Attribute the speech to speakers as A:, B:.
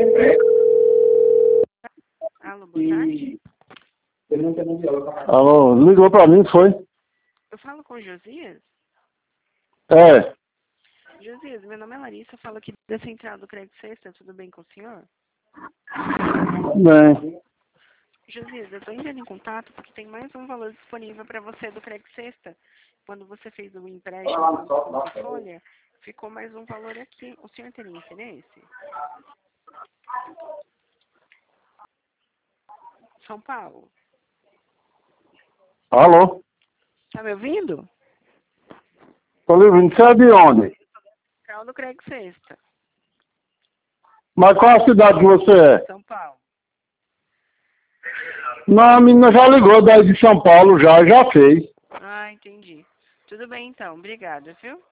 A: Alô, boa tarde.
B: Alô, ligou pra mim, foi?
A: Eu falo com o Josias?
B: É,
A: Josias, meu nome é Larissa, eu falo aqui da Central do Crédito Sexta, tudo bem com o senhor?
B: bem.
A: Josias, eu estou entrando em contato porque tem mais um valor disponível para você do Crédito Sexta. Quando você fez o empréstimo com folha, ficou mais um valor aqui. O senhor teria interesse? São Paulo.
B: Alô?
A: Tá me ouvindo?
B: Tô lhe ouvindo, você é de onde?
A: Central do Crédito Sexta,
B: Mas qual a cidade que você é?
A: São Paulo.
B: Não, a menina já ligou daí de São Paulo, já fez.
A: Ah, entendi. Tudo bem então, obrigada, viu?